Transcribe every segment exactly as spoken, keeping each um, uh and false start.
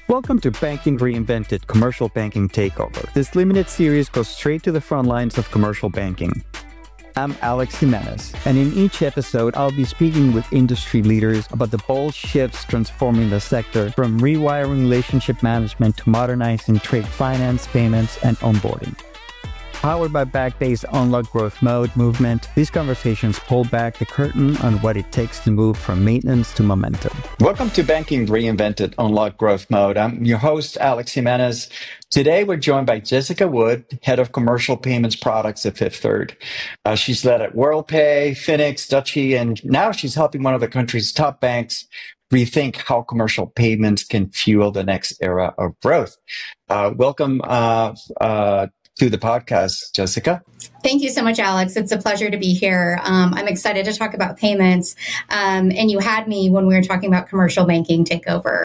Welcome to Banking Reinvented Commercial Banking Takeover. This limited series goes straight to the front lines of commercial banking. I'm Alex Jimenez, and in each episode, I'll be speaking with industry leaders about the bold shifts transforming the sector, from rewiring relationship management to modernizing trade finance, payments, and onboarding. Powered by Backbay's Unlock Growth Mode movement, these conversations pull back the curtain on what it takes to move from maintenance to momentum. Welcome to Banking Reinvented Unlock Growth Mode. I'm your host, Alex Jimenez. Today, we're joined by Jessica Wood, Head of Commercial Payments Products at Fifth Third. Uh, she's led at WorldPay, Finix, Dutchie, and now she's helping one of the country's top banks rethink how commercial payments can fuel the next era of growth. Uh, welcome uh, uh, to the podcast, Jessica. Thank you so much, Alex. It's a pleasure to be here. Um, I'm excited to talk about payments. Um, and you had me when we were talking about commercial banking takeover.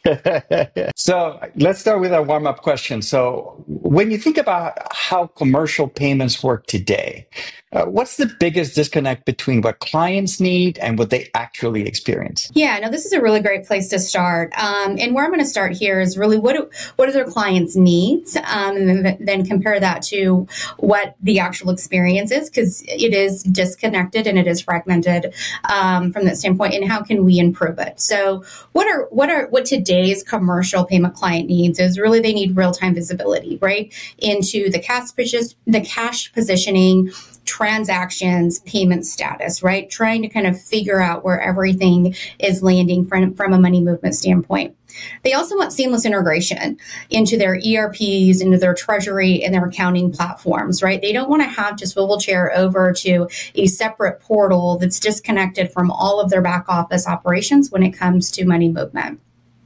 So let's start with a warm-up question. So when you think about how commercial payments work today, uh, what's the biggest disconnect between what clients need and what they actually experience? Yeah, no, this is a really great place to start. Um, and where I'm going to start here is really what do, what do their clients' needs, um, and then, then compare that to what the actual experience is, because it is disconnected and it is fragmented um, from that standpoint. And how can we improve it? So what are what are what today's commercial payment client needs is really they need real-time visibility, right, into the cash position, the cash positioning, transactions, payment status, right? Trying to kind of figure out where everything is landing from, from a money movement standpoint. They also want seamless integration into their E R Ps, into their treasury and their accounting platforms, right? They don't want to have to swivel chair over to a separate portal that's disconnected from all of their back office operations when it comes to money movement.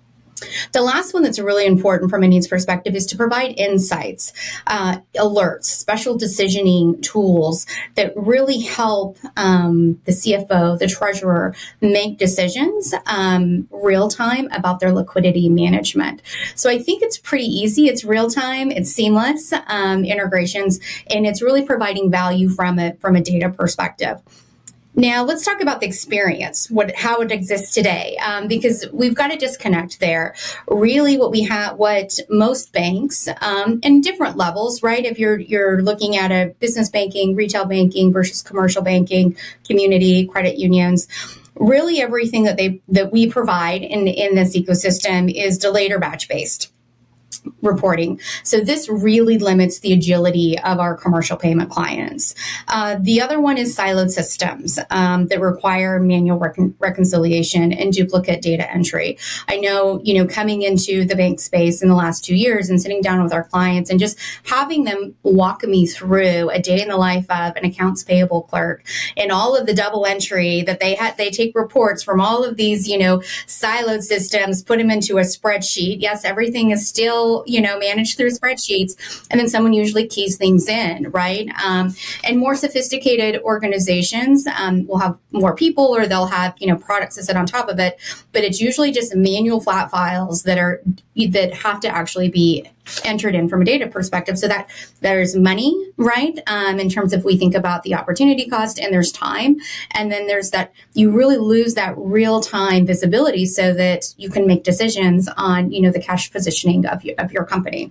The last one that's really important from a needs perspective is to provide insights, uh, alerts, special decisioning tools that really help um, the C F O, the treasurer, make decisions um, real time about their liquidity management. So I think it's pretty easy. It's real time. It's seamless um, integrations, and it's really providing value from a from a data perspective. Now, let's talk about the experience, what how it exists today, um, because we've got to disconnect there. Really, what we have, what most banks, um, in different levels, right? If you're you're looking at a business banking, retail banking versus commercial banking, community, credit unions, really everything that they that we provide in in this ecosystem is delayed or batch based reporting. So this really limits the agility of our commercial payment clients. Uh, the other one is siloed systems um, that require manual recon- reconciliation and duplicate data entry. I know, you know, coming into the bank space in the last two years and sitting down with our clients and just having them walk me through a day in the life of an accounts payable clerk and all of the double entry that they had, they take reports from all of these, you know, siloed systems, put them into a spreadsheet. Yes, everything is still, you know, managed through spreadsheets, and then someone usually keys things in, right? Um, and more sophisticated organizations um, will have more people, or they'll have, you know, products that sit on top of it, but it's usually just manual flat files that are that have to actually be entered in from a data perspective, so that there's money, right? Um, in terms of we think about the opportunity cost, and there's time, and then there's that you really lose that real time visibility, so that you can make decisions on, you know, the cash positioning of your, of your company,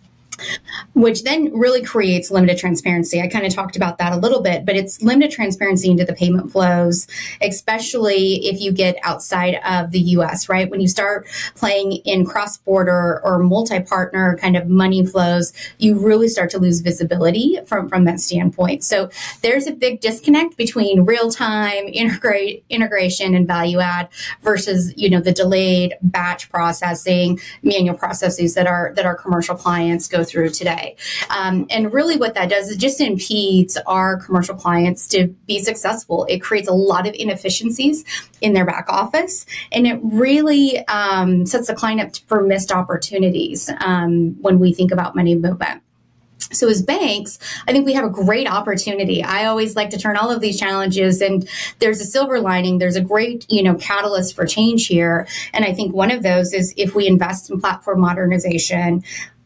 which then really creates limited transparency. I kind of talked about that a little bit, but it's limited transparency into the payment flows, especially if you get outside of the U S, right? When you start playing in cross-border or multi-partner kind of money flows, you really start to lose visibility from, from that standpoint. So there's a big disconnect between real-time integrate, integration and value add versus, you know, the delayed batch processing, manual processes that our, that our commercial clients go through today. Um, and really what that does is just impedes our commercial clients to be successful. It creates a lot of inefficiencies in their back office, and it really um, sets the client up for missed opportunities um, when we think about money movement. So as banks, I think we have a great opportunity. I always like to turn all of these challenges, and there's a silver lining. There's a great, you know, catalyst for change here. And I think one of those is if we invest in platform modernization,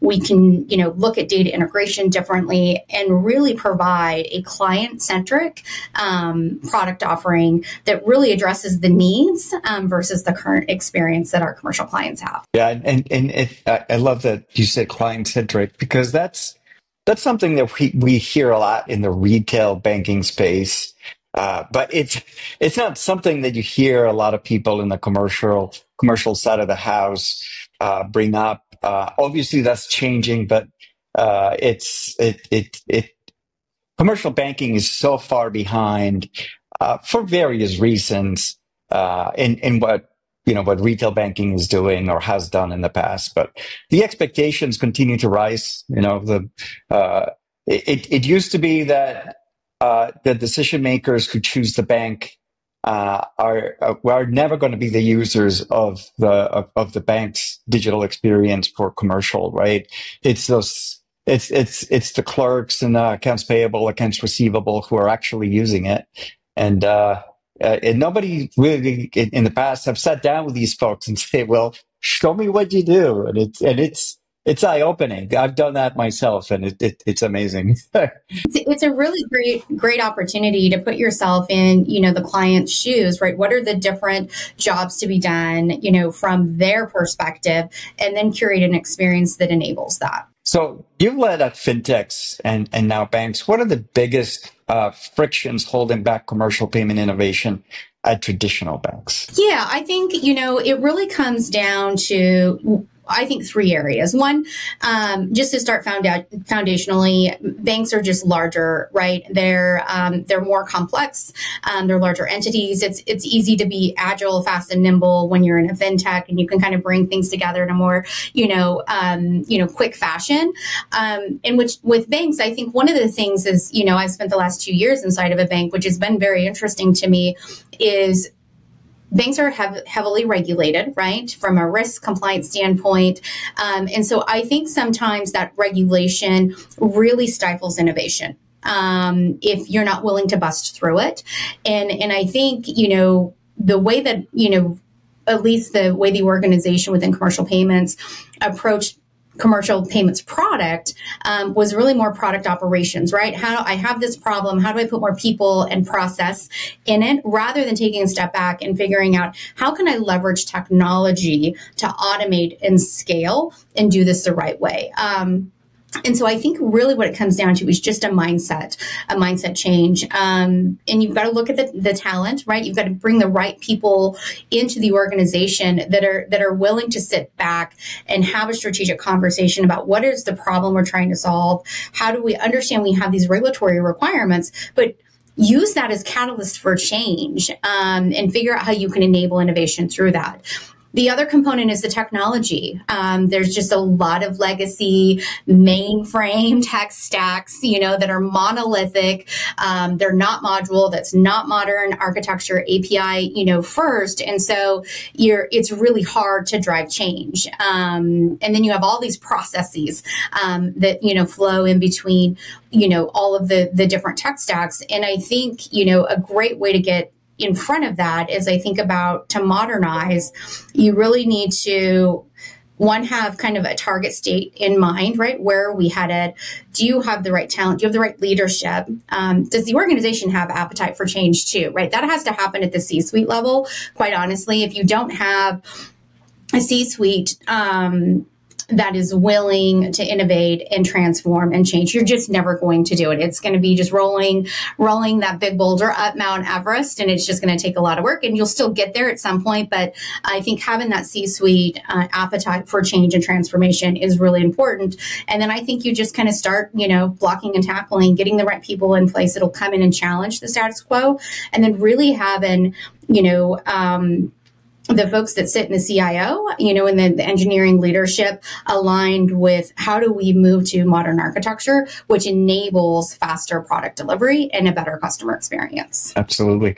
we can, you know, look at data integration differently and really provide a client-centric um, product offering that really addresses the needs um, versus the current experience that our commercial clients have. Yeah, and and it, I I love that you said client-centric, because that's that's something that we, we hear a lot in the retail banking space. Uh, but it's it's not something that you hear a lot of people in the commercial commercial side of the house uh, bring up. Uh, obviously, that's changing, but uh, it's it it it commercial banking is so far behind uh, for various reasons uh, in in what you know what retail banking is doing or has done in the past. But the expectations continue to rise. You know, the uh, it it used to be that uh, the decision makers who choose the bank uh, are uh, are never going to be the users of the of, of the bank's digital experience for commercial, right? It's those it's it's it's the clerks and uh, accounts payable, accounts receivable who are actually using it, and uh, uh, and nobody really in, in the past have sat down with these folks and say, "Well, show me what you do," and it's and it's it's eye opening. I've done that myself, and it, it it's amazing. It's, it's a really great, great opportunity to put yourself in, you know, the client's shoes, right? What are the different jobs to be done, you know, from their perspective, and then curate an experience that enables that. So you've led at fintechs and, and now banks. What are the biggest uh, frictions holding back commercial payment innovation at traditional banks? Yeah, I think, you know, it really comes down to, I think, three areas. One, um, just to start found out foundationally, banks are just larger, right? They're um, they're more complex. Um, they're larger entities. It's it's easy to be agile, fast, and nimble when you're in a fintech, and you can kind of bring things together in a more, you know, um, you know, quick fashion. Um, and which with banks, I think one of the things is, you know, I've spent the last two years inside of a bank, which has been very interesting to me, is banks are hev- heavily regulated, right, from a risk compliance standpoint. Um, and so I think sometimes that regulation really stifles innovation um, if you're not willing to bust through it. And, and I think, you know, the way that, you know, at least the way the organization within commercial payments approached commercial payments product um, was really more product operations, right? How I have this problem, how do I put more people and process in it, rather than taking a step back and figuring out how can I leverage technology to automate and scale and do this the right way. Um, And so I think really what it comes down to is just a mindset, a mindset change. Um, and you've got to look at the, the talent, right? You've got to bring the right people into the organization that are that are willing to sit back and have a strategic conversation about what is the problem we're trying to solve. How do we understand we have these regulatory requirements, but use that as catalyst for change um, and figure out how you can enable innovation through that. The other component is the technology. Um, there's just a lot of legacy mainframe tech stacks, you know, that are monolithic. Um, they're not modular. That's not modern architecture, A P I, you know, first. And so you're, it's really hard to drive change. Um, and then you have all these processes um, that, you know, flow in between, you know, all of the, the different tech stacks. And I think, you know, a great way to get in front of that is I think about to modernize, you really need to, one, have kind of a target state in mind, right? Where are we headed? Do you have the right talent? Do you have the right leadership? Um, does the organization have appetite for change too, right? That has to happen at the C-suite level, quite honestly. If you don't have a C-suite, um, that is willing to innovate and transform and change, you're just never going to do it. It's going to be just rolling, rolling that big boulder up Mount Everest, and it's just going to take a lot of work, and you'll still get there at some point. But I think having that C-suite uh, appetite for change and transformation is really important. And then I think you just kind of start, you know, blocking and tackling, getting the right people in place that'll come in and challenge the status quo, and then really having, you know, um, the folks that sit in the C I O, you know, and then the engineering leadership aligned with how do we move to modern architecture, which enables faster product delivery and a better customer experience. Absolutely.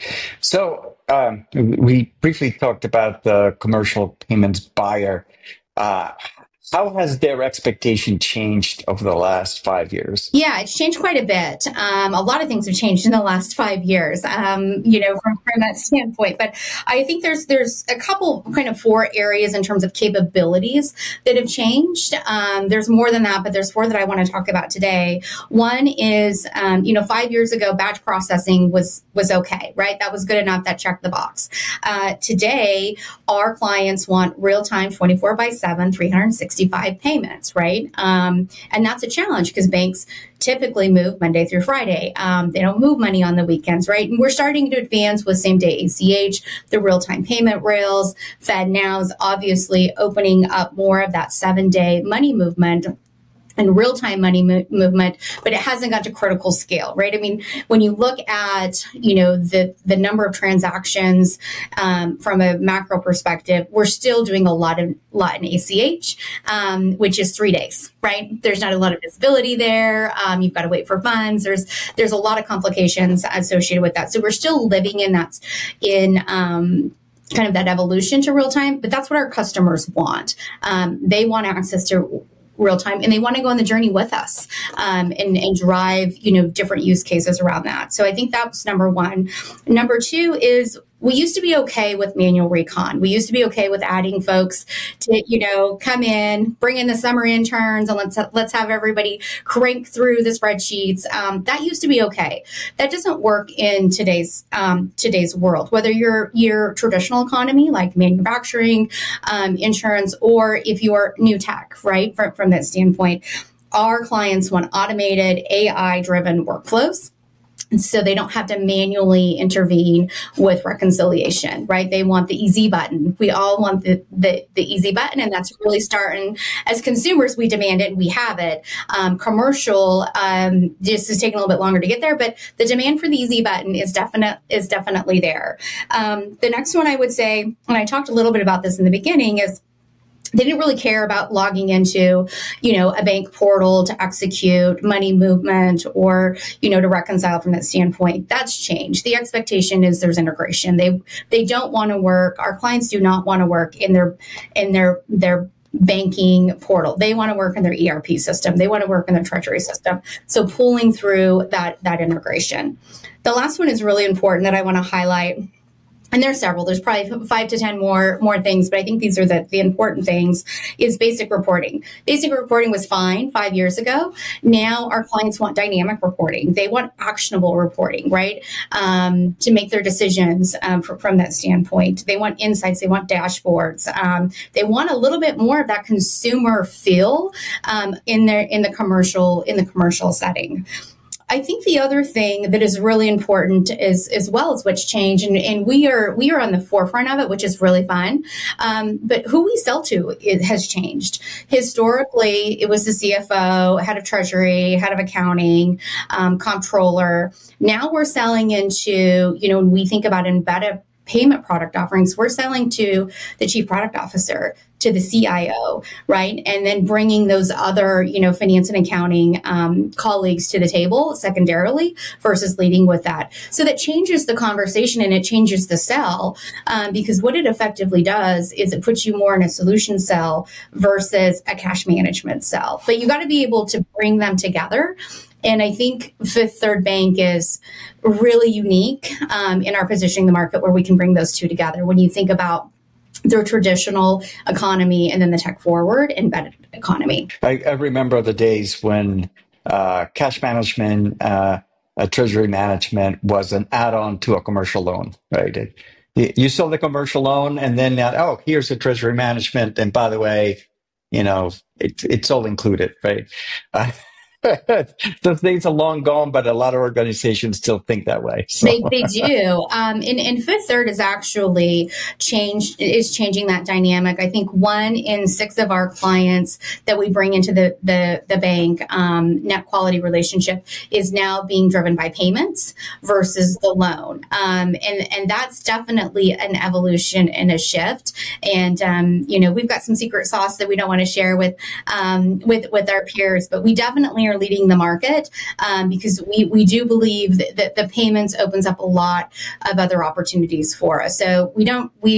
So um, we briefly talked about the commercial payments buyer. Uh, How has their expectation changed over the last five years? Yeah, it's changed quite a bit. Um, a lot of things have changed in the last five years, um, you know, from, from that standpoint. But I think there's there's a couple kind of four areas in terms of capabilities that have changed. Um, there's more than that, but there's four that I want to talk about today. One is, um, you know, five years ago, batch processing was was okay, right? That was good enough. That checked the box. Uh, today, our clients want real-time, twenty-four by seven, three hundred sixty-five payments, right? Um, and that's a challenge because banks typically move Monday through Friday. Um, they don't move money on the weekends, right? And we're starting to advance with same day A C H, the real-time payment rails. FedNow is obviously opening up more of that seven-day money movement and real-time money mo- movement, but it hasn't got to critical scale, right? I mean, when you look at, you know, the, the number of transactions um, from a macro perspective, we're still doing a lot of lot in A C H, um, which is three days, right? There's not a lot of visibility there. Um, you've got to wait for funds. There's there's a lot of complications associated with that. So we're still living in that in um, kind of that evolution to real time, but that's what our customers want. Um, they want access to real time, and they want to go on the journey with us um, and, and drive, you know, different use cases around that. So I think that was number one. Number two is we used to be okay with manual recon. We used to be okay with adding folks to, you know, come in, bring in the summer interns, and let's let's have everybody crank through the spreadsheets. Um, that used to be okay. That doesn't work in today's um, today's world. Whether you're your traditional economy like manufacturing, um, insurance, or if you're new tech, right? From from that standpoint, our clients want automated A I-driven workflows. So they don't have to manually intervene with reconciliation, right? They want the easy button. We all want the, the, the easy button, and that's really starting. As consumers, we demand it, and we have it. Um, commercial, um, just is taking a little bit longer to get there, but the demand for the easy button is definite is definitely there. Um, the next one I would say, and I talked a little bit about this in the beginning, is they didn't really care about logging into, you know, a bank portal to execute money movement or, you know, to reconcile from that standpoint. That's changed. The expectation is there's integration. They they don't want to work. Our clients do not want to work in their in their their banking portal. They want to work in their E R P system. They want to work in their treasury system. So pulling through that that integration. The last one is really important that I want to highlight. And there's several, there's probably five to ten more, more things, but I think these are the, the important things, is basic reporting. Basic reporting was fine five years ago. Now our clients want dynamic reporting. They want actionable reporting, right? Um, to make their decisions um, for, from that standpoint. They want insights. They want dashboards. Um, they want a little bit more of that consumer feel um, in their in the commercial in the commercial setting. I think the other thing that is really important is, as well as what's changed, and, and we are we are on the forefront of it, which is really fun. Um, but who we sell to, it has changed. Historically, it was the C F O, head of treasury, head of accounting, um, comptroller. Now we're selling into, you know, when we think about embedded payment product offerings, we're selling to the chief product officer, to the C I O, right? And then bringing those other, you know, finance and accounting um, colleagues to the table secondarily versus leading with that. So that changes the conversation and it changes the sell um, because what it effectively does is it puts you more in a solution sell versus a cash management sell. But you got to be able to bring them together. And I think Fifth Third Bank is really unique um, in our positioning the market where we can bring those two together. When you think about their traditional economy and then the tech forward embedded economy. I, I remember the days when uh, cash management, uh, uh, treasury management was an add-on to a commercial loan, right? It, you, you sold the commercial loan and then, uh, oh, here's the treasury management. And by the way, you know, it, it's all included, right? Uh, Those days are long gone, but a lot of organizations still think that way. So. They, they do. Um, and, and Fifth Third is actually changed, is changing that dynamic. I think one in six of our clients that we bring into the, the, the bank um, net quality relationship is now being driven by payments versus the loan. Um, and, and that's definitely an evolution and a shift. And, um, you know, we've got some secret sauce that we don't want to share with, um, with, with our peers, but we definitely are leading the market um, because we, we do believe that, that the payments opens up a lot of other opportunities for us. So we don't, we,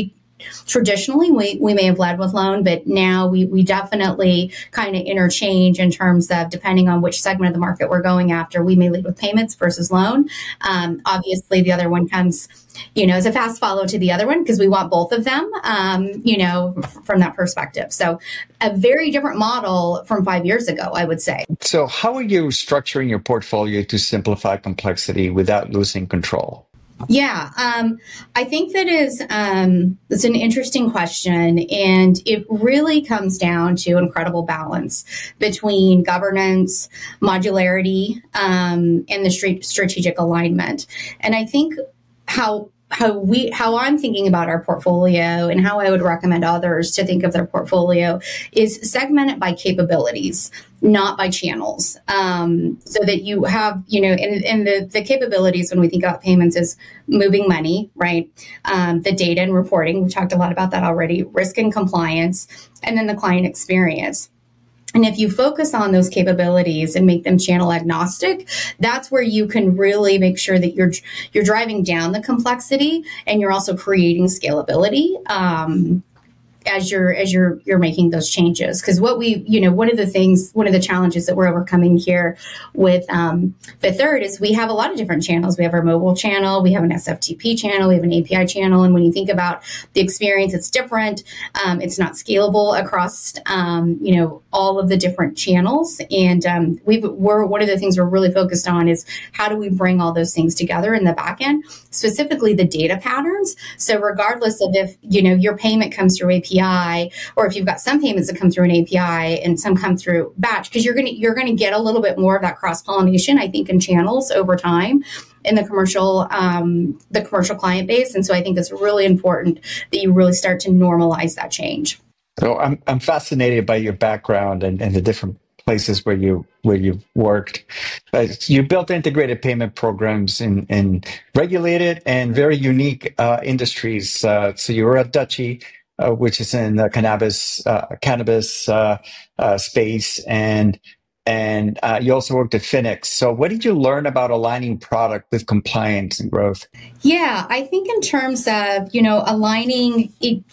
traditionally we, we may have led with loan, but now we, we definitely kind of interchange in terms of depending on which segment of the market we're going after, we may lead with payments versus loan. Um, obviously, the other one comes, you know, as a fast follow to the other one because we want both of them, um, you know, f- from that perspective. So a very different model from five years ago, I would say. So how are you structuring your portfolio to simplify complexity without losing control? Yeah, um, I think that is um, it's an interesting question, and it really comes down to incredible balance between governance, modularity, um, and the strate- strategic alignment. And I think how how we how I'm thinking about our portfolio and how I would recommend others to think of their portfolio is segment it by capabilities, not by channels, um, so that you have, you know, and, and the, the capabilities when we think about payments is moving money, right? Um, the data and reporting, we've talked a lot about that already, risk and compliance, and then the client experience. And if you focus on those capabilities and make them channel agnostic, that's where you can really make sure that you're you're driving down the complexity and you're also creating scalability. Um, as you're as you're you're making those changes, because what we you know one of the things one of the challenges that we're overcoming here with um, Fifth Third is we have a lot of different channels. We have our mobile channel, we have an S F T P channel, we have an A P I channel, and when you think about the experience, it's different. Um, it's not scalable across um, you know all of the different channels, and um, we we're one of the things we're really focused on is how do we bring all those things together in the back end, specifically the data patterns. So regardless of if you know your payment comes through A P I, or if you've got some payments that come through an A P I and some come through batch, because you're gonna you're gonna get a little bit more of that cross pollination, I think, in channels over time in the commercial um, the commercial client base, and so I think it's really important that you really start to normalize that change. So I'm I'm fascinated by your background and, and the different places where you where you've worked. Uh, you built integrated payment programs in, in regulated and very unique uh, industries. Uh, so you were at Dutchie, uh, which is in the cannabis uh, cannabis uh, uh, space, and and uh, you also worked at Finex. So what did you learn about aligning product with compliance and growth? Yeah, I think in terms of you know aligning.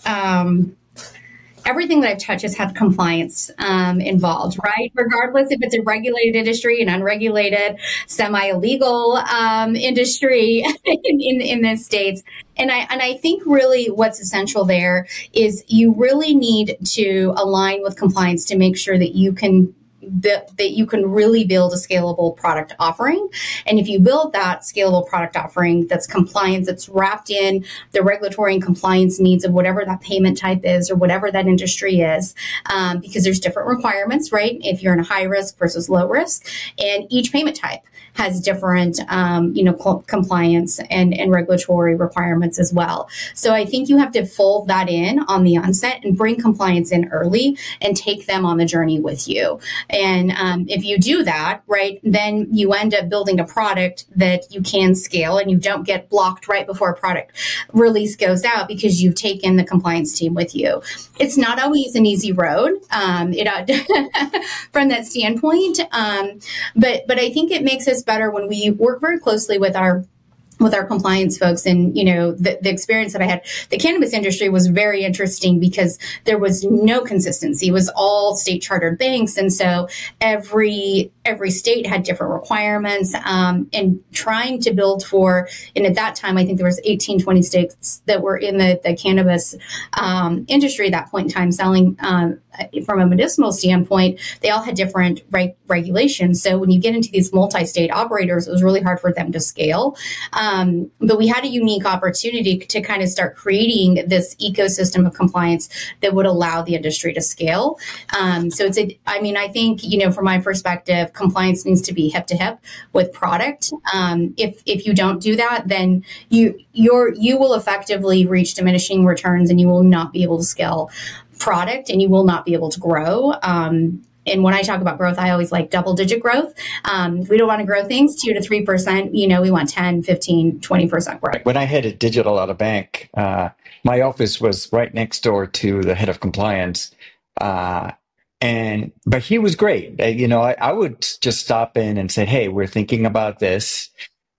Um, Everything that I've touched has had compliance um, involved, right? Regardless if it's a regulated industry, an unregulated, semi-illegal um, industry in, in, in the States. And I, and I think really what's essential there is you really need to align with compliance to make sure that you can that, that you can really build a scalable product offering. And if you build that scalable product offering that's compliance, that's wrapped in the regulatory and compliance needs of whatever that payment type is or whatever that industry is, um, because there's different requirements, right? If you're in a high risk versus low risk, and each payment type has different, um, you know, co- compliance and, and regulatory requirements as well. So I think you have to fold that in on the onset and bring compliance in early and take them on the journey with you. And um, if you do that, right, then you end up building a product that you can scale and you don't get blocked right before a product release goes out because you've taken the compliance team with you. It's not always an easy road um, it, uh, from that standpoint, um, but but I think it makes us better when we work very closely with our with our compliance folks. And, you know, the, the experience that I had, the cannabis industry was very interesting because there was no consistency. It was all state chartered banks. And so every, every state had different requirements, um, and trying to build for, and at that time, I think there was eighteen, twenty states that were in the, the cannabis, um, industry at that point in time selling, um, from a medicinal standpoint, they all had different reg- regulations. So when you get into these multi-state operators, it was really hard for them to scale. Um, but we had a unique opportunity to kind of start creating this ecosystem of compliance that would allow the industry to scale. Um, so it's a, I mean, I think, you know, from my perspective, compliance needs to be hip to hip with product. Um, if if you don't do that, then you you're you will effectively reach diminishing returns and you will not be able to scale product and you will not be able to grow. Um, and when I talk about growth, I always like double digit growth. Um, if we don't want to grow things two to three percent, you know, we want ten, fifteen, twenty percent growth. When I headed digital at a bank, uh, my office was right next door to the head of compliance. Uh, and, but he was great. Uh, you know, I, I would just stop in and say, hey, we're thinking about this.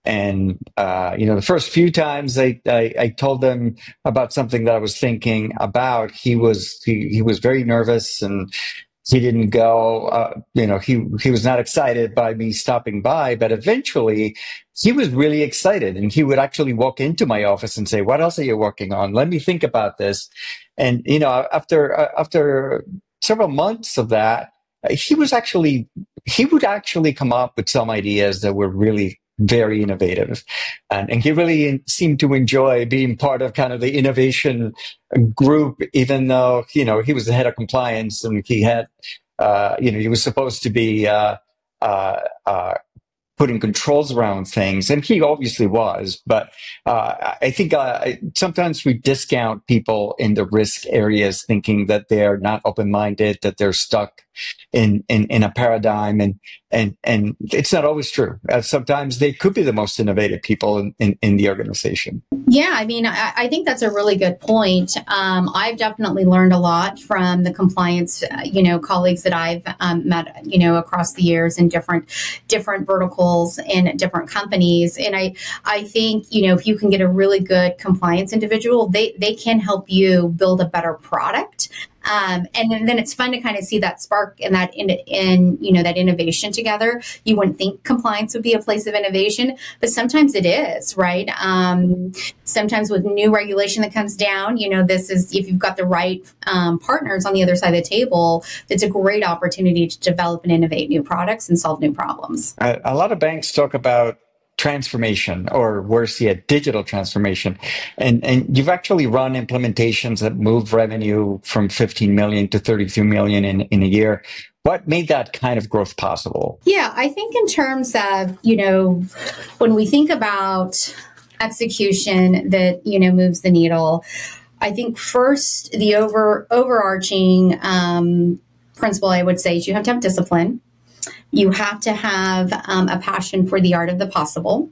And, uh, you know, the first few times I, I, I told him about something that I was thinking about, he was, he, he was very nervous and he didn't go, uh, you know, he, he was not excited by me stopping by, but eventually he was really excited and he would actually walk into my office and say, what else are you working on? Let me think about this. And, you know, after, uh, after several months of that, he was actually, he would actually come up with some ideas that were really very innovative. And, and he really seemed to enjoy being part of kind of the innovation group, even though, you know, he was the head of compliance and he had, uh, you know, he was supposed to be, uh, uh, uh, putting controls around things, and he obviously was. But uh, I think uh, sometimes we discount people in the risk areas, thinking that they're not open-minded, that they're stuck in in, in a paradigm, and and and it's not always true. Uh, sometimes they could be the most innovative people in, in, in the organization. Yeah, I mean, I, I think that's a really good point. Um, I've definitely learned a lot from the compliance, uh, you know, colleagues that I've um, met, you know, across the years in different different verticals in different companies. And I, I think, you know, if you can get a really good compliance individual, they they can help you build a better product. Um, and then, then it's fun to kind of see that spark and that in, in, you know, that innovation together. You wouldn't think compliance would be a place of innovation, but sometimes it is, right? Um, sometimes with new regulation that comes down, you know, this is, if you've got the right um, partners on the other side of the table, it's a great opportunity to develop and innovate new products and solve new problems. A, a lot of banks talk about transformation, or worse yet, digital transformation. And, and you've actually run implementations that move revenue from fifteen million to thirty-two million in, in a year. What made that kind of growth possible? Yeah, I think in terms of, you know, when we think about execution that, you know, moves the needle, I think first the over overarching um, principle I would say is you have to have discipline. You have to have um, a passion for the art of the possible.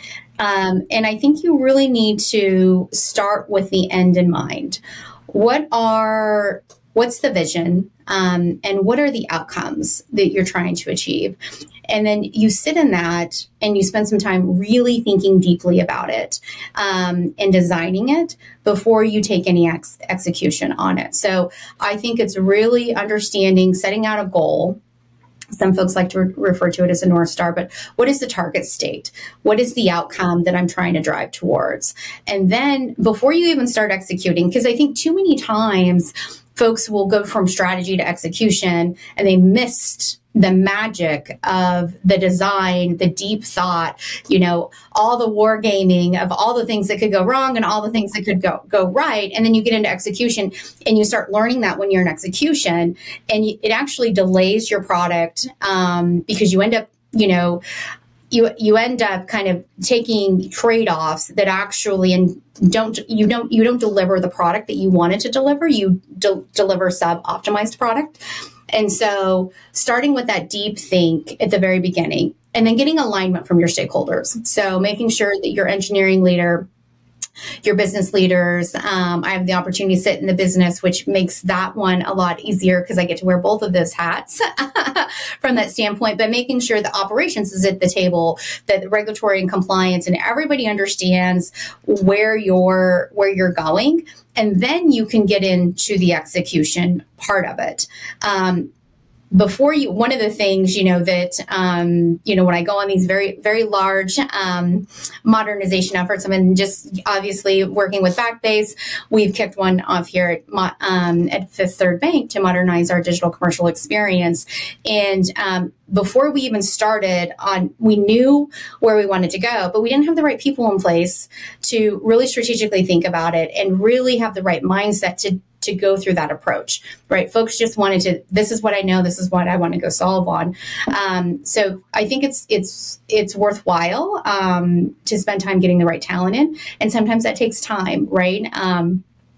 Um, and I think you really need to start with the end in mind. What are, what's the vision? Um, and what are the outcomes that you're trying to achieve? And then you sit in that and you spend some time really thinking deeply about it um, and designing it before you take any ex- execution on it. So I think it's really understanding, setting out a goal. Some folks like to re- refer to it as a North Star, but what is the target state? What is the outcome that I'm trying to drive towards? And then before you even start executing, because I think too many times folks will go from strategy to execution and they missed the magic of the design, the deep thought, you know, all the wargaming of all the things that could go wrong and all the things that could go go right. And then you get into execution and you start learning that when you're in execution, and you, it actually delays your product um, because you end up, you know, you you end up kind of taking trade-offs that actually and don't you don't you don't deliver the product that you wanted to deliver. You de- deliver sub-optimized product. And so starting with that deep think at the very beginning, and then getting alignment from your stakeholders. So making sure that your engineering leader, your business leaders, um, I have the opportunity to sit in the business, which makes that one a lot easier because I get to wear both of those hats from that standpoint. But making sure the operations is at the table, that the regulatory and compliance, and everybody understands where you're where you're going. And then you can get into the execution part of it. Um, before you, one of the things, you know, that, um, you know, when I go on these very, very large um, modernization efforts, I mean, just obviously working with Backbase, we've kicked one off here at, um, at Fifth Third Bank to modernize our digital commercial experience. And um, before we even started on, we knew where we wanted to go, but we didn't have the right people in place to really strategically think about it and really have the right mindset to to go through that approach, right? Folks just wanted to, this is what I know, this is what I want to go solve on. Um, so I think it's it's it's worthwhile um, to spend time getting the right talent in. And sometimes that takes time, right? Um,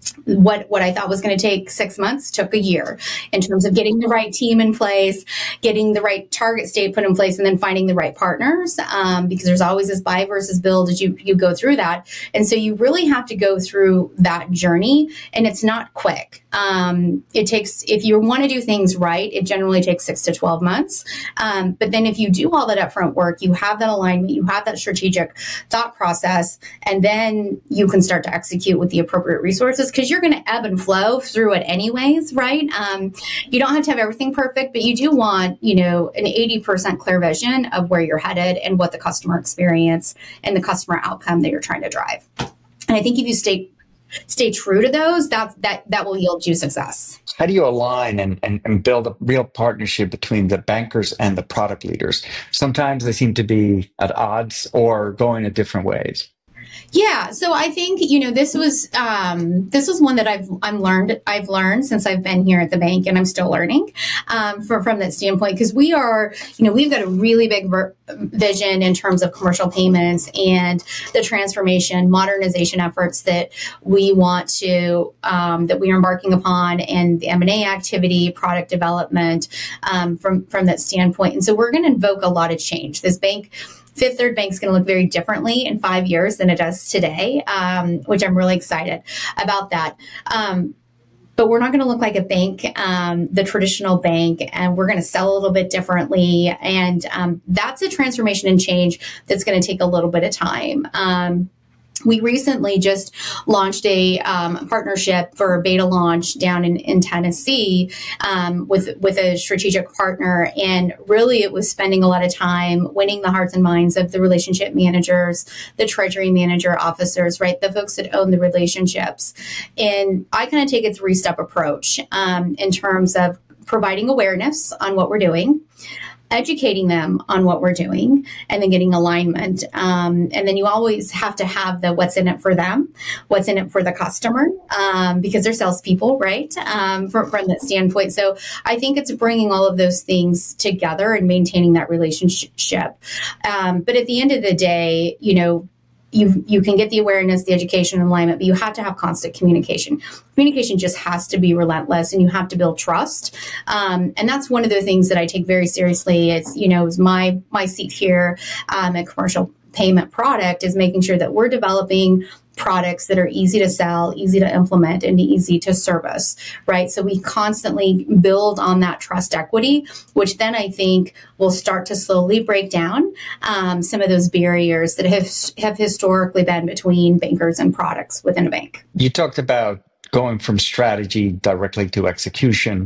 what what I thought was going to take six months took a year in terms of getting the right team in place, getting the right target state put in place, and then finding the right partners, um, because there's always this buy versus build as you, you go through that. And so you really have to go through that journey, and it's not quick. Um, it takes, if you want to do things right, it generally takes six to twelve months. Um, but then if you do all that upfront work, you have that alignment, you have that strategic thought process, and then you can start to execute with the appropriate resources, because you're going to ebb and flow through it anyways, right? Um, you don't have to have everything perfect, but you do want, you know, an eighty percent clear vision of where you're headed and what the customer experience and the customer outcome that you're trying to drive. And I think if you stay stay true to those, that that that will yield you success. How do you align and, and, and build a real partnership between the bankers and the product leaders? Sometimes they seem to be at odds or going in different ways. Yeah, so I think, you know, this was um, this was one that I've I'm learned I've learned since I've been here at the bank, and I'm still learning um, from from that standpoint, because we are, you know, we've got a really big ver- vision in terms of commercial payments and the transformation, modernization efforts that we want to um, that we are embarking upon, and the M and A activity, product development um, from from that standpoint. And so we're going to invoke a lot of change. This bank. Fifth Third Bank is going to look very differently in five years than it does today, um, which I'm really excited about that. Um, but we're not going to look like a bank, um, the traditional bank, and we're going to sell a little bit differently. And um, that's a transformation and change that's going to take a little bit of time. Um, We recently just launched a um, partnership for a beta launch down in, in Tennessee um, with, with a strategic partner. And really, it was spending a lot of time winning the hearts and minds of the relationship managers, the treasury manager officers, right? The folks that own the relationships. And I kind of take a three-step approach um, in terms of providing awareness on what we're doing, educating them on what we're doing, and then getting alignment. Um, and then you always have to have the what's in it for them, what's in it for the customer, um, because they're salespeople, right? Um, from, from that standpoint. So I think it's bringing all of those things together and maintaining that relationship. Um, but at the end of the day, you know, You you can get the awareness, the education, and alignment, but you have to have constant communication. Communication just has to be relentless, and you have to build trust. Um, and that's one of the things that I take very seriously. It's, you know, is my my seat here um, at Commercial Payment Product is making sure that we're developing products that are easy to sell, easy to implement, and easy to service, right? So we constantly build on that trust equity, which then I think will start to slowly break down um, some of those barriers that have have historically been between bankers and products within a bank. You talked about going from strategy directly to execution.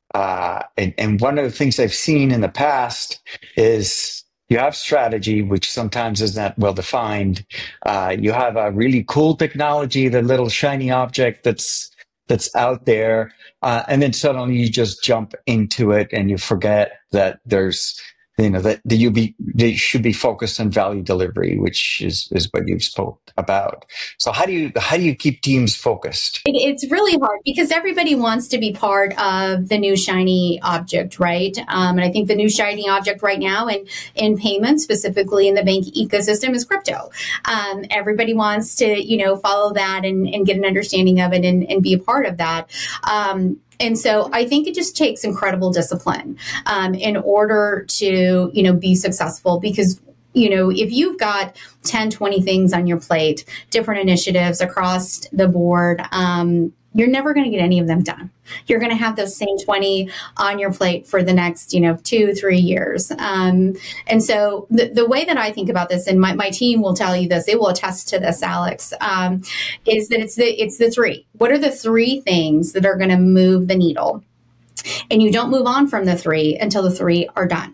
Uh, and, and one of the things I've seen in the past is you have strategy, which sometimes is not well defined. Uh, you have a really cool technology, the little shiny object that's that's out there, uh, and then suddenly you just jump into it and you forget that there's, you know, that, that you be they should be focused on value delivery, which is is what you spoke about. So how do you how do you keep teams focused? It, it's really hard because everybody wants to be part of the new shiny object, right? Um, and I think the new shiny object right now in in payments, specifically in the bank ecosystem, is crypto. Um, everybody wants to, you know, follow that and, and get an understanding of it and, and be a part of that. Um, And so I think it just takes incredible discipline um, in order to, you know, be successful, because, you know, if you've got ten, twenty things on your plate, different initiatives across the board, um, you're never going to get any of them done. You're going to have those same twenty on your plate for the next, you know, two, three years. Um, and so the, the way that I think about this, and my, my team will tell you this, they will attest to this, Alex, um, is that it's the, it's the three. What are the three things that are going to move the needle? And you don't move on from the three until the three are done.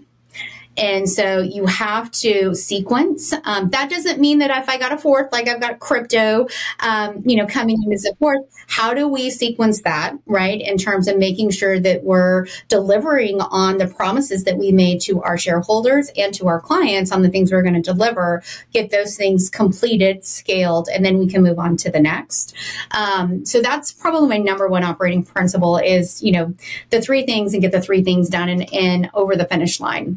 And so you have to sequence. Um, that doesn't mean that if I got a fourth, like I've got crypto, um, you know, coming in as a fourth, how do we sequence that, right? In terms of making sure that we're delivering on the promises that we made to our shareholders and to our clients on the things we're going to deliver, get those things completed, scaled, and then we can move on to the next. Um, so that's probably my number one operating principle is, you know, the three things and get the three things done and, and over the finish line.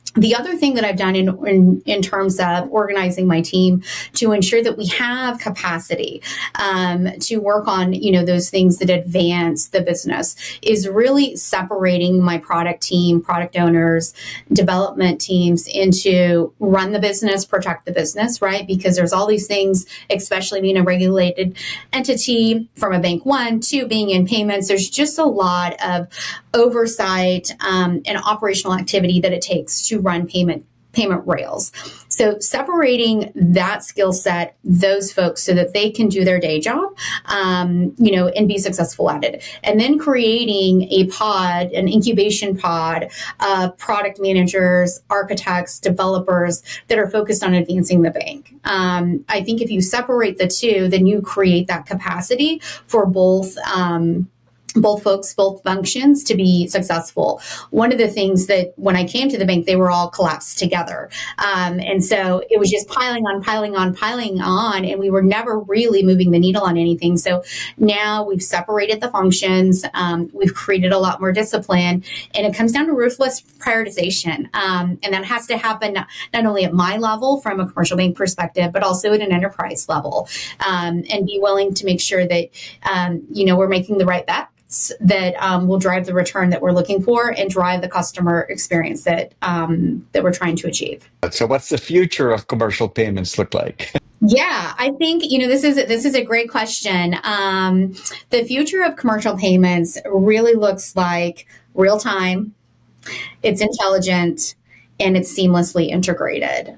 The other thing that I've done in, in, in terms of organizing my team to ensure that we have capacity um, to work on, you know, those things that advance the business is really separating my product team, product owners, development teams into run the business, protect the business, right? Because there's all these things, especially being a regulated entity from a bank one to being in payments. There's just a lot of oversight um, and operational activity that it takes to run payment payment rails. So separating that skill set, those folks, so that they can do their day job, um, you know, and be successful at it. And then creating a pod, an incubation pod of product managers, architects, developers that are focused on advancing the bank. Um, I think if you separate the two, then you create that capacity for both um, both folks, both functions to be successful. One of the things that when I came to the bank, they were all collapsed together. Um, and so it was just piling on, piling on, piling on, and we were never really moving the needle on anything. So now we've separated the functions. Um, we've created a lot more discipline, and it comes down to ruthless prioritization. Um, and that has to happen not, not only at my level from a commercial bank perspective, but also at an enterprise level, um, and be willing to make sure that, um, you know, we're making the right bet that um, will drive the return that we're looking for and drive the customer experience that um, that we're trying to achieve. So what's the future of commercial payments look like? Yeah, I think, you know, this is this is a great question. Um, the future of commercial payments really looks like real time, it's intelligent, and it's seamlessly integrated.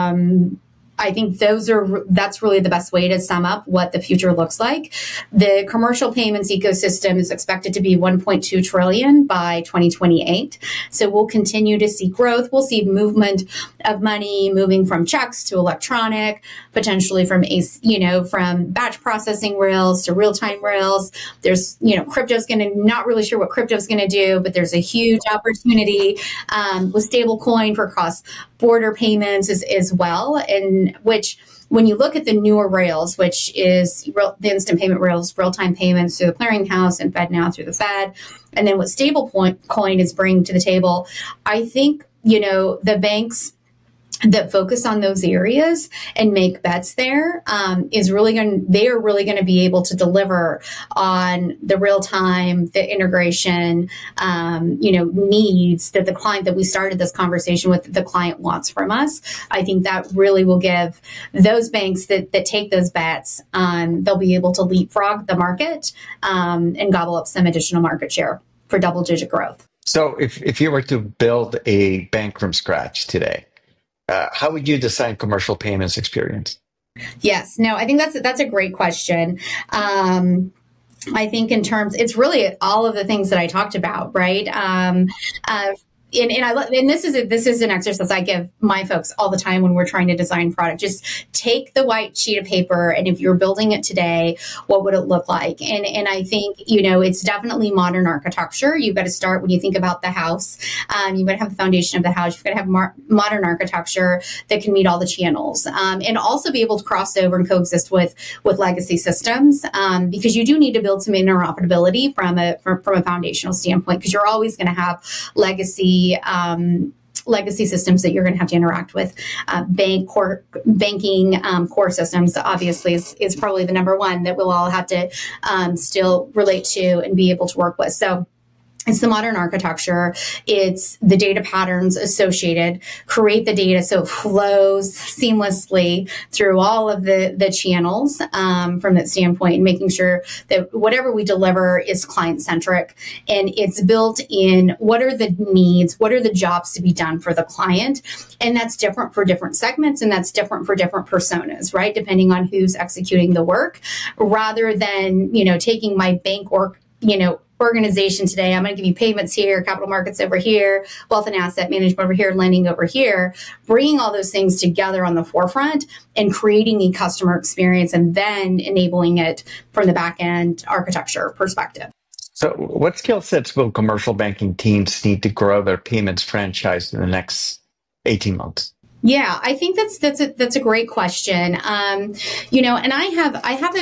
Um, I think those are that's really the best way to sum up what the future looks like. The commercial payments ecosystem is expected to be one point two trillion by twenty twenty-eight. So we'll continue to see growth. We'll see movement of money moving from checks to electronic, potentially from you know from batch processing rails to real-time rails. There's you know crypto's going to not really sure what crypto's going to do, but there's a huge opportunity um, with stablecoin for cross border payments as, as well, and which when you look at the newer rails, which is real, the instant payment rails, real-time payments through the clearinghouse and FedNow through the Fed, and then what stablecoin is bringing to the table, I think you know the banks that focus on those areas and make bets there um, is really going. They are really going to be able to deliver on the real time, the integration, um, you know, needs that the client that we started this conversation with, the client wants from us. I think that really will give those banks that that take those bets. Um, they'll be able to leapfrog the market um, and gobble up some additional market share for double digit growth. So, if if you were to build a bank from scratch today, Uh, how would you design commercial payments experience? Yes, no, I think that's that's a great question. Um, I think in terms, it's really all of the things that I talked about, right? Um, uh, and, and I and this is a, this is an exercise I give my folks all the time when we're trying to design product. Just take the white sheet of paper, and if you're building it today, what would it look like? And and I think you know it's definitely modern architecture. You've got to start when you think about the house. Um, you've got to have the foundation of the house. You've got to have mar- modern architecture that can meet all the channels, um, and also be able to cross over and coexist with with legacy systems, um, because you do need to build some interoperability from a from, from a foundational standpoint, because you're always going to have legacy. Um, legacy systems that you're going to have to interact with. Uh, bank core banking um, core systems obviously is, is probably the number one that we'll all have to um, still relate to and be able to work with. So it's the modern architecture. It's the data patterns associated. Create the data so it flows seamlessly through all of the, the channels um, from that standpoint, and making sure that whatever we deliver is client-centric and it's built in what are the needs, what are the jobs to be done for the client. And that's different for different segments, and that's different for different personas, right? Depending on who's executing the work, rather than, you know, taking my bank or, you know, organization today, I'm going to give you payments here, capital markets over here, wealth and asset management over here, lending over here, bringing all those things together on the forefront and creating a customer experience and then enabling it from the back end architecture perspective. So what skill sets will commercial banking teams need to grow their payments franchise in the next eighteen months? Yeah, I think that's that's a, that's a great question. Um, you know, and I have I have a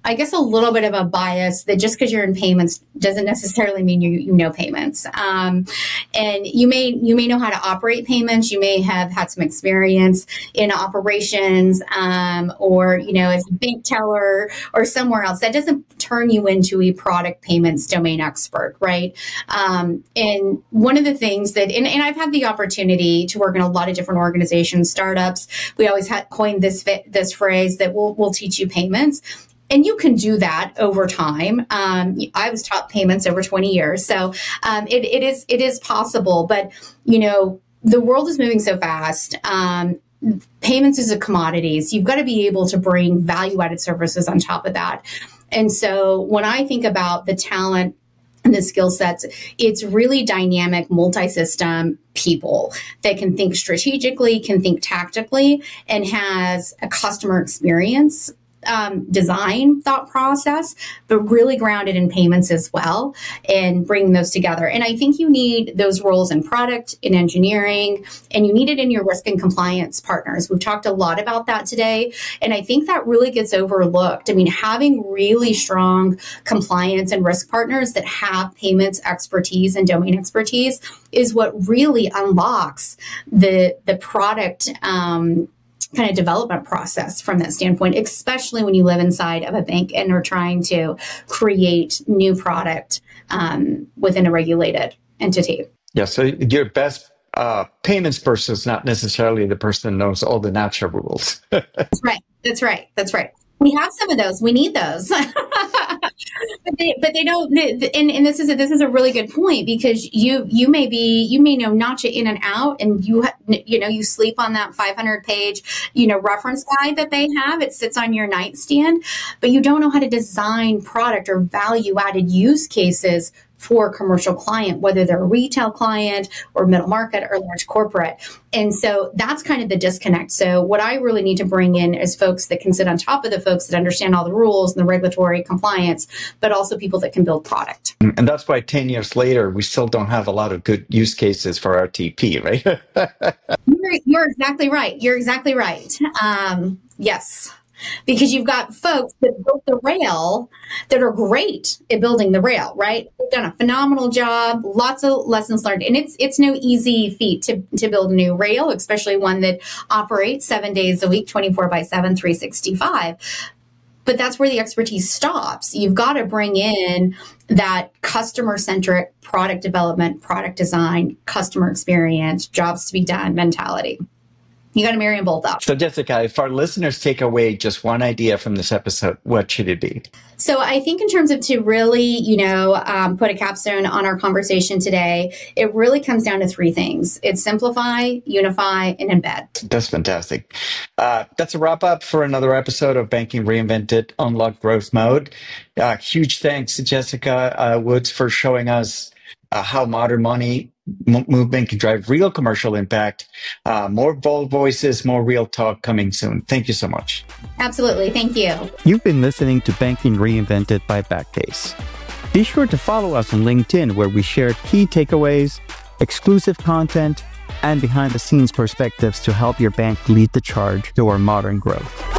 I guess, a little bit of a bias that just because you're in payments doesn't necessarily mean you, you know payments. Um, and you may you may know how to operate payments. You may have had some experience in operations, um, or you know, as a bank teller or somewhere else. That doesn't turn you into a product payments domain expert, right? Um, and one of the things that, and, and I've had the opportunity to work in a lot of different organizations, startups. We always had coined this this phrase that we'll we'll teach you payments. And you can do that over time. Um, I was taught payments over twenty years. So um, it, it is it is possible. But, you know, the world is moving so fast. Um, payments is a commodity. So you've got to be able to bring value-added services on top of that. And so when I think about the talent and the skill sets, it's really dynamic, multi-system people that can think strategically, can think tactically, and has a customer experience Um, design thought process, but really grounded in payments as well, and bring those together. And I think you need those roles in product, in engineering, and you need it in your risk and compliance partners. We've talked a lot about that today, and I think that really gets overlooked. I mean, having really strong compliance and risk partners that have payments expertise and domain expertise is what really unlocks the the product um, kind of development process from that standpoint, especially when you live inside of a bank and are trying to create new product um, within a regulated entity. Yeah, so your best uh, payments person is not necessarily the person that knows all the NACHA rules. That's right. That's right. That's right. We have some of those. We need those. But they, but they don't. And, and this is a, this is a really good point, because you you may be you may know NACHA in and out, and you ha, you know you sleep on that five hundred page you know reference guide that they have. It sits on your nightstand, but you don't know how to design product or value added use cases for a commercial client, whether they're a retail client or middle market or large corporate. And so that's kind of the disconnect. So what I really need to bring in is folks that can sit on top of the folks that understand all the rules and the regulatory compliance, but also people that can build product. And that's why ten years later, we still don't have a lot of good use cases for R T P, right? you're, you're exactly right. You're exactly right. Um, yes. Because you've got folks that built the rail that are great at building the rail, right? They've done a phenomenal job, lots of lessons learned. And it's it's no easy feat to, to build a new rail, especially one that operates seven days a week, twenty-four by seven, three sixty-five. But that's where the expertise stops. You've got to bring in that customer-centric product development, product design, customer experience, jobs to be done mentality. You got to marry them both up. So, Jessica, if our listeners take away just one idea from this episode, what should it be? So I think in terms of to really, you know, um, put a capstone on our conversation today, it really comes down to three things. It's simplify, unify, and embed. That's fantastic. Uh, that's a wrap up for another episode of Banking Reinvented, Unlock Growth Mode. Uh, huge thanks to Jessica uh, Woods for showing us uh, how modern money movement can drive real commercial impact. Uh, more bold voices, more real talk coming soon. Thank you so much. Absolutely. Thank you. You've been listening to Banking Reinvented by Backcase. Be sure to follow us on LinkedIn, where we share key takeaways, exclusive content, and behind-the-scenes perspectives to help your bank lead the charge toward modern growth.